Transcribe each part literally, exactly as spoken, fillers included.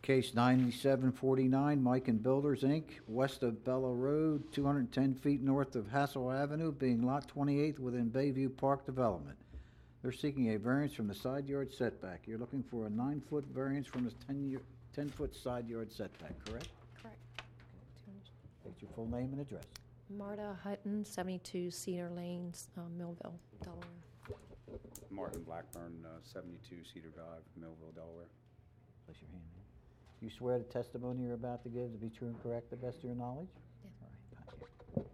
Case ninety-seven forty-nine, Mike and Builders, Incorporated, west of Bella Road, two hundred ten feet north of Hassel Avenue, being Lot twenty-eight within Bayview Park Development. They're seeking a variance from the side yard setback. You're looking for a nine-foot variance from the ten-foot side yard setback, correct? Correct. State your full name and address. Marta Hutton, seventy-two Cedar Lanes, uh, Millville, Delaware. Martin Blackburn, uh, seventy-two Cedar Drive, Millville, Delaware. Place your hand in. You swear the testimony you're about to give to be true and correct to the best of your knowledge? Yes. All right, thank you.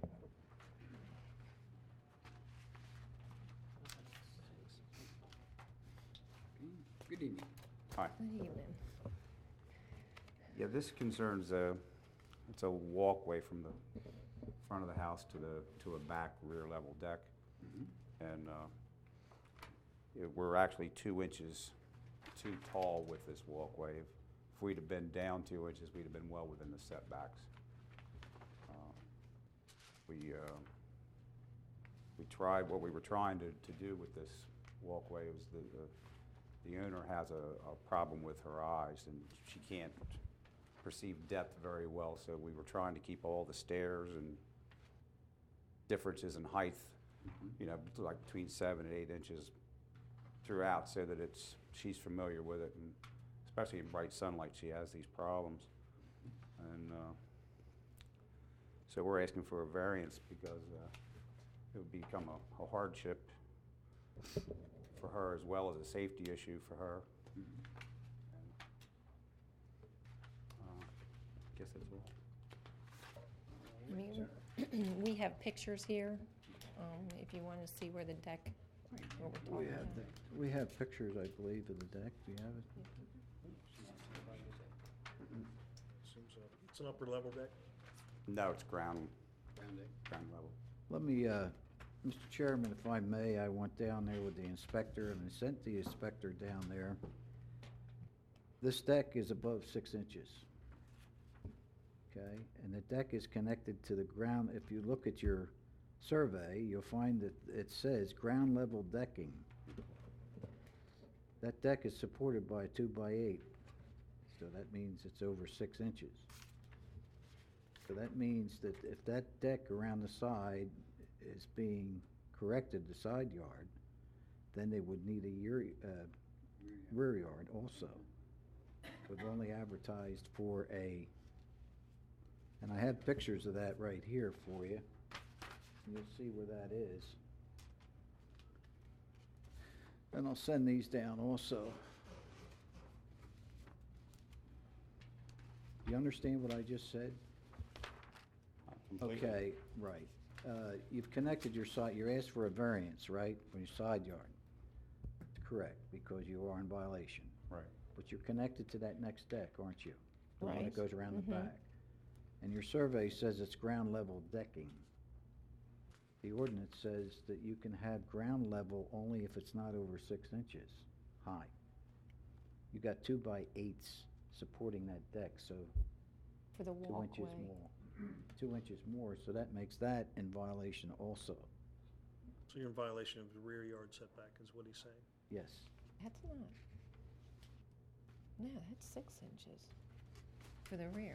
Good evening. Hi. Good evening. Yeah, this concerns a, it's a walkway from the front of the house to the, to a back rear level deck. And uh, it- we're actually two inches too tall with this walkway. If if we'd have been down two inches, we'd have been well within the setbacks. Uh, We, uh, we tried, what we were trying to, to do with this walkway was the, the, the owner has a, a problem with her eyes, and she can't perceive depth very well, so we were trying to keep all the stairs and differences in height, you know, like between seven and eight inches throughout, so that it's, she's familiar with it, and especially in bright sunlight, she has these problems. And uh, so we're asking for a variance because uh, it would become a, a hardship for her as well as a safety issue for her. And, uh, I guess that's all. I mean, we have pictures here, um, if you want to see where the deck, what we're We talking have, about. the- we have pictures, I believe, of the deck. Do you have it? Seems, uh, It's an upper level deck. No, it's ground, ground level. Let me, uh, Mister Chairman, if I may, I went down there with the inspector and I sent the inspector down there. This deck is above six inches. Okay, and the deck is connected to the ground. If you look at your survey, you'll find that it says ground level decking. That deck is supported by a two by eight, so that means it's over six inches. So that means that if that deck around the side is being corrected, the side yard, then they would need a year, uh, rear yard also. We've only advertised for a, and I have pictures of that right here for you. You'll see where that is. And I'll send these down also. Do you understand what I just said? Completely. Okay, right. Uh, You've connected your side, you're asked for a variance, right, for your side yard? Correct, because you are in violation. Right. But you're connected to that next deck, aren't you? The one that Right. goes around the Mhm. back. And your survey says it's ground level decking. The ordinance says that you can have ground level only if it's not over six inches high. You got two by eights supporting that deck, so For the two inches walkway. more. Two inches more, so that makes that in violation also. So you're in violation of the rear yard setback, is what he's saying. Yes. That's not. No, that's six inches for the rear.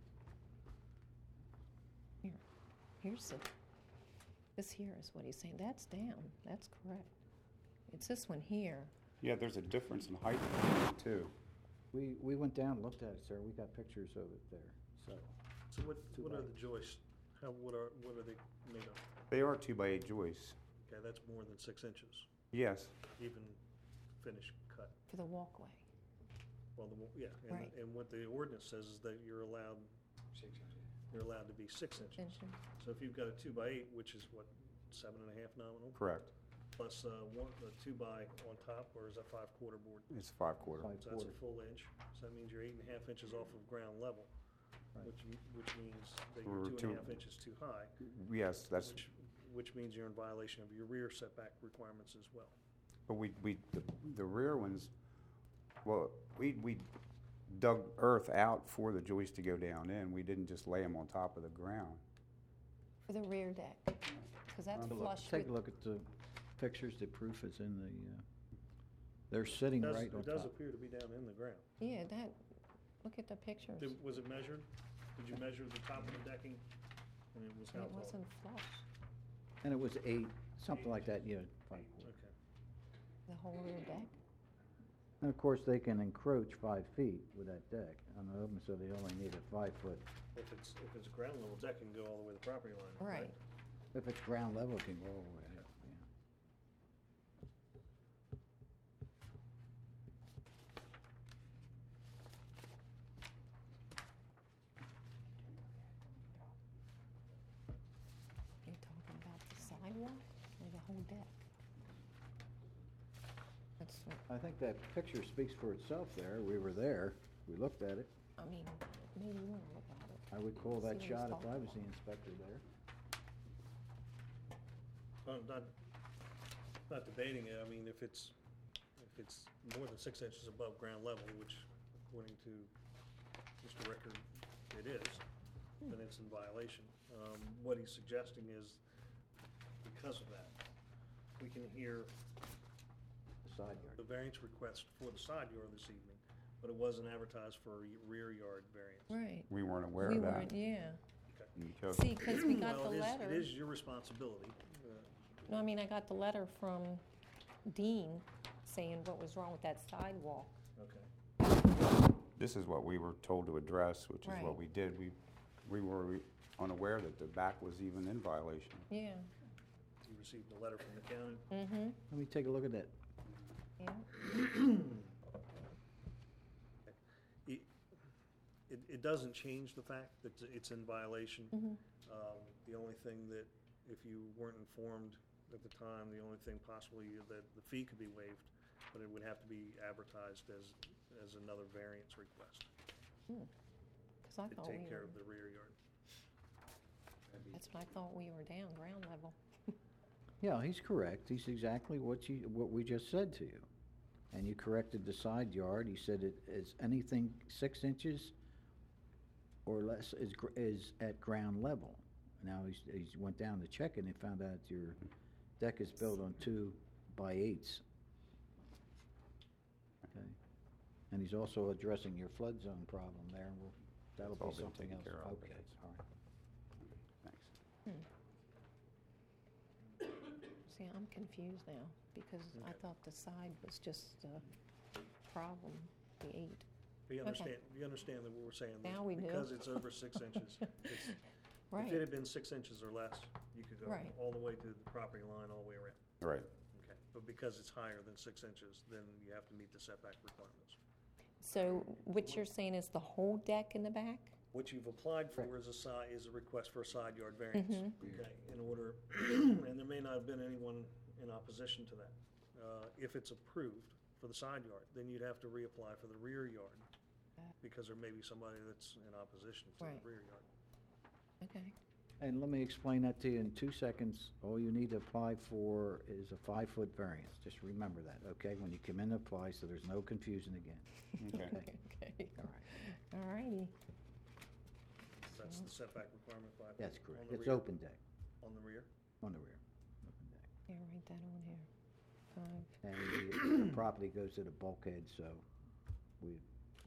Here, here's the, this here is what he's saying. That's down. That's correct. It's this one here. Yeah, there's a difference in height too. We, we went down and looked at it, sir. We got pictures of it there, so. So what, Two what are by the joists? How, what are, what are they made of? They are two by eight joists. Okay, that's more than six inches, Yes. even finished cut. For the walkway. Well, the, wa- yeah, and, Right. and what the ordinance says is that you're allowed, you're allowed to be six inches. Inches. So if you've got a two by eight, which is what, seven and a half nominal? Correct. Plus, uh, one, a two by on top, or is that five quarter board? It's five quarter. Five So that's a quarter. full inch, so that means you're eight and a half inches off of ground level, Right. which, m- which means that We're you're two and a two- half inches too high, Yes, that's, which, which means you're in violation of your rear setback requirements as well. but we, we, the, the rear ones, well, we, we dug earth out for the joists to go down in. We didn't just lay them on top of the ground. For the rear deck. Because that's Take a look- flush Take with, a look at the pictures, the proof is in the, uh, they're sitting It does, right on it does top. appear to be down in the ground. yeah, that, look look at the pictures. Did- Was it measured? Did you measure the top of the decking? And it was how It tall? wasn't flush, And it was eight, something like that, you know, five. Okay. the whole rear deck. And of course, they can encroach five feet with that deck on the open, so they only need a five-foot. If it's, if it's ground level deck, it can go all the way to the property line. Right. If it's ground level, it can go all the way up, yeah. You're talking about the sidewalk or the whole deck? That's, what- I think that picture speaks for itself there. We were there, we looked at it. I mean, maybe you wanna look at it. I would call that See what he's shot if I talking was the inspector there. Uh, not, not debating it, I mean, if it's, if it's more than six inches above ground level, which according to Mister Rickard, it is, then it's in violation. Um, what he's suggesting is, because of that, we can hear The side yard. the variance request for the side yard this evening, but it wasn't advertised for a rear yard variance. Right. We weren't aware We of that. weren't, yeah. in the code. See, because we got Well, the it is- letter. It is your responsibility. uh, No, I mean, I got the letter from Dean saying what was wrong with that sidewalk. Okay. This is what we were told to address, which is Right. what we did. We, we were unaware that the back was even in violation. Yeah. You received a letter from the county. Mm-hmm, Let me take a look at that. yeah. It, it, it doesn't change the fact that it's in violation. Mhm. Um, the only thing that, if you weren't informed at the time, the only thing possibly that the fee could be waived, but it would have to be advertised as, as another variance request Because I to thought we take care were, of the rear yard. that's what I thought we were down, ground level. Yeah, he's correct. He's exactly what you, what we just said to you. And you corrected the side yard. He said it is anything six inches or less is, gr- is at ground level. Now, he's, he's went down to check and he found out your deck is built on two by eights. Okay. And he's also addressing your flood zone problem there, and we'll, that'll That's all be been something taken else. care of, but Okay, it's- all right. Thanks. See, I'm confused now, because I Okay. thought the side was just a problem, the eight. But you Okay. understand, you understand that what we're saying, that Now we do. because it's over six inches, it's, Right. if it had been six inches or less, you could go Right. all the way to the property line, all the way around. Right. Okay, but because it's higher than six inches, then you have to meet the setback requirements. So what you're saying is the whole deck in the back? What you've applied for Correct. is a side, is a request for a side yard variance. Mhm. Okay, in order, and there may not have been anyone in opposition to that. Uh, If it's approved for the side yard, then you'd have to reapply for the rear yard, because there may be somebody that's in opposition to Right. the rear yard. Okay. And let me explain that to you in two seconds. All you need to apply for is a five-foot variance. Just remember that, okay? When you come in to apply, so there's no confusion again. Okay. Okay. All right. All righty. That's the setback requirement, five. That's on correct. the It's rear- open deck, On the rear? on the rear. Open deck. Yeah, write that on here. Five. And the the property goes to the bulkhead, so we,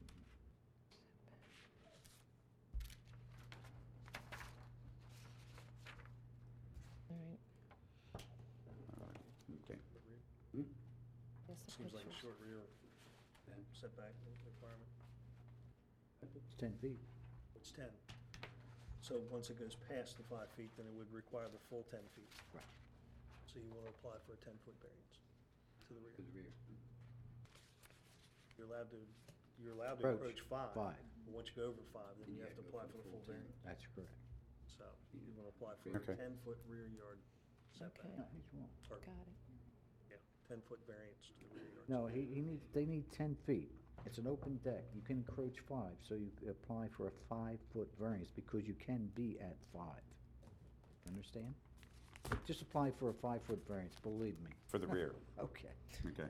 All right. All right. Okay. The rear? Yes, the Seems like a pictures. short rear setback requirement. it's ten feet. It's ten. So once it goes past the five feet, then it would require the full ten feet. Right. So you want to apply for a ten-foot variance to the rear. rear. You're allowed to, you're allowed to Approach approach five. Five. But once you go over five, then you Then you have to gotta go apply for for the the full full ten. variance. That's correct. So you want to apply for a Okay. ten-foot rear yard setback. Okay. No, he's wrong. Or, Got it. yeah, ten-foot variance to the rear yard. No, he, he needs, they need ten feet. It's an open deck. You can encroach five, so you apply for a five-foot variance because you can be at five. Understand? Just apply for a five-foot variance, believe me. For the rear. Okay. Okay.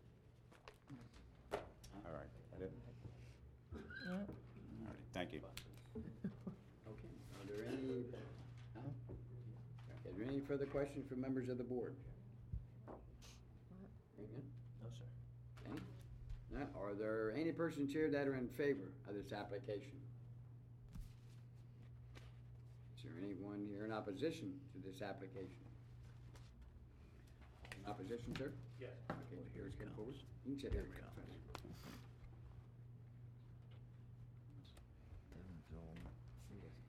All right. That it? Yeah. All right. Thank you. Okay, are there any, huh? Is there any further questions from members of the board? Very good. No, sir. Any? Now, are there any persons here that are in favor of this application? Is there anyone here in opposition to this application? In opposition, sir? Yes. Okay, Well, here please it come comes. forward. You can sit Here there. it comes. Devonville, who doesn't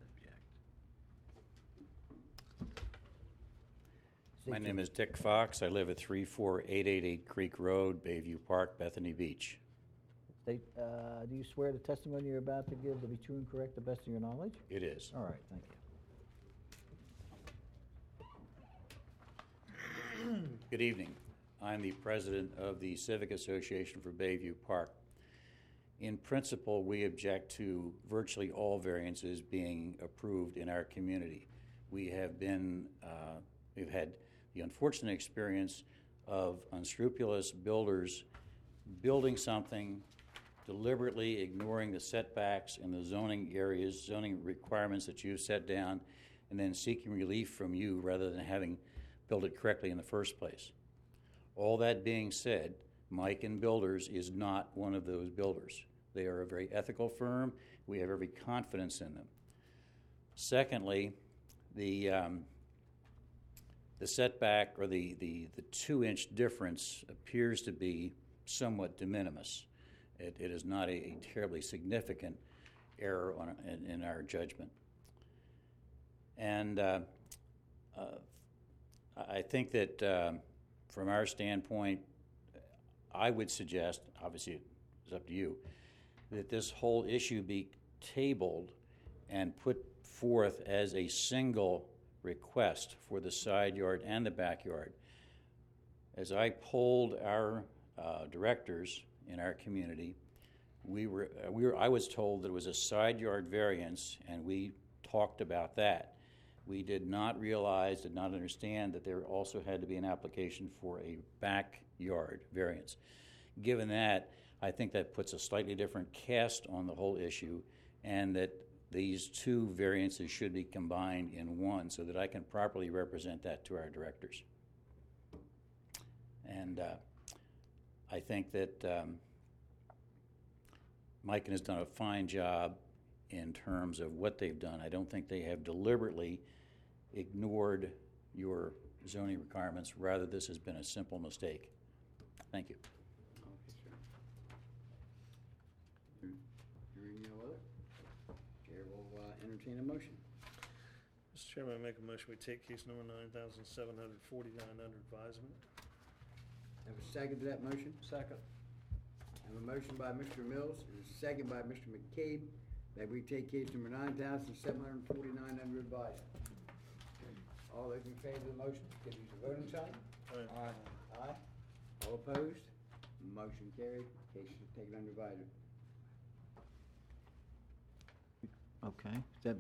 object? My State name your- is Dick Fox. I live at three four eight eight eight Creek Road, Bayview Park, Bethany Beach. State, uh, do you swear the testimony you're about to give to be true and correct, the best of your knowledge? It is. All right, thank you. Good evening. I'm the president of the Civic Association for Bayview Park. In principle, we object to virtually all variances being approved in our community. We have been, uh, we've had the unfortunate experience of unscrupulous builders building something, deliberately ignoring the setbacks in the zoning areas, zoning requirements that you've set down, and then seeking relief from you rather than having built it correctly in the first place. All that being said, Mike and Builders is not one of those builders. They are a very ethical firm. We have every confidence in them. Secondly, the um, the setback or the, the, the two-inch difference appears to be somewhat de minimis. It, it is not a, a terribly significant error on, in, in our judgment. And uh, uh, I think that um, from our standpoint, I would suggest, obviously it's up to you, that this whole issue be tabled and put forth as a single request for the side yard and the backyard. As I polled our uh, directors in our community, we were, uh, we were, I was told that it was a side yard variance, and we talked about that. We did not realize, did not understand that there also had to be an application for a backyard variance. Given that, I think that puts a slightly different cast on the whole issue, and that these two variances should be combined in one so that I can properly represent that to our directors. And uh, I think that um, Mike has done a fine job in terms of what they've done. I don't think they have deliberately ignored your zoning requirements. Rather, this has been a simple mistake. Thank you. Okay, sir. Hearing no other, Chair will uh, entertain a motion. Mister Chairman, I make a motion, we take case number nine thousand seven hundred forty-nine under advisement. Have a second to that motion? Second. Have a motion by Mister Mills and a second by Mister McCabe that we take case number nine thousand seven hundred forty-nine under advisement. All those in favor of the motion, give use a voting sign. Aye. Aye. All opposed? Motion carried. Case is taken under advisement. Okay, is that